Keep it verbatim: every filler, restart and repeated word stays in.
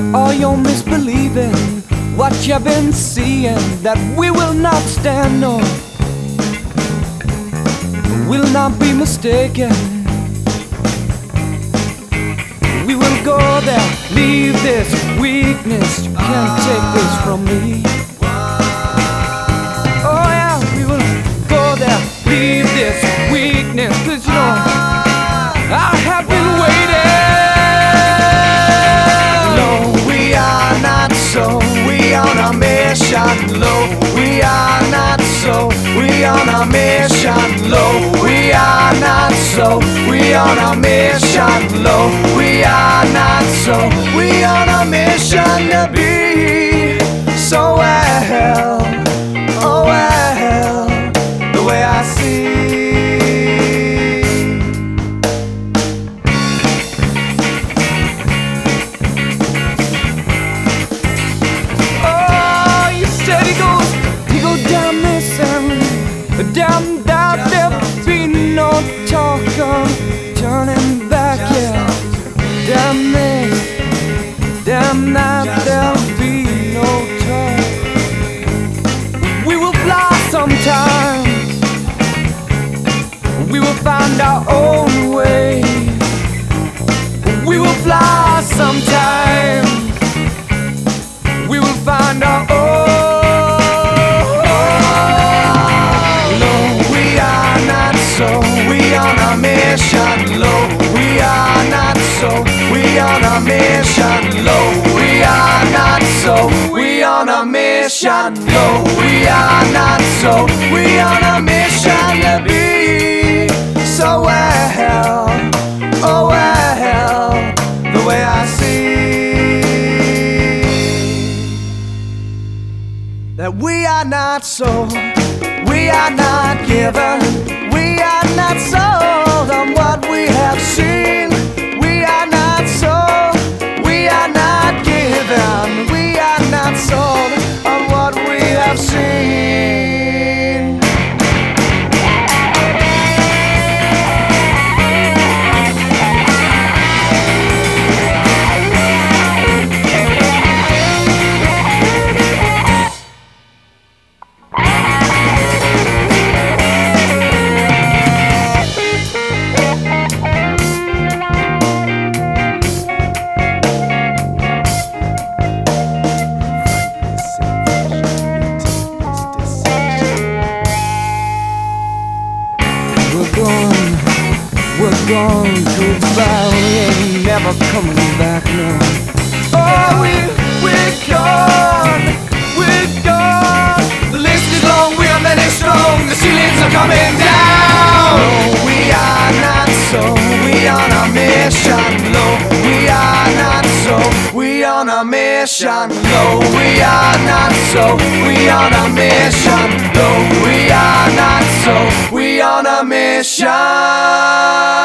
or you're misbelieving what you've been seeing, that we will not stand, no, will not be mistaken. We will go there, leave this weakness. You can't take this from me. Oh yeah, we will go there, leave this weakness. Cause you know, I have been waiting. No, we are not so, we on a mission. Low, we are not so, we on a mission. Low, we are not so, we on a mission. Low, we are not so, we on a mission to be so well, oh well, the way I see. Oh, you said he goes, he go down this and down that, there'll be no talking, turning back, yeah. Damn this, damn that, there'll be no talk. We will fly sometimes, we will find our own way. We will fly sometimes, we will find our own. No, we are not so, we on a mission. Low, we are not so, we on a mission. Low, we are not so, we on a mission. Low, we are not so, we on a mission to be so well, oh well, the way I see that we are not so, we are not given, we are not sold on what we have seen. We are not sold, we are not given, we are not sold on what we have seen. We're gone, goodbye, we ain't never coming back, no. Oh, we, we're gone, we're gone. The list is long, we are many strong, the ceilings are coming down. No, we are not so, we on a mission. Low, we are not so, we on a mission. Low, we are not so, we on a mission. Low, we are not so, we on a mission.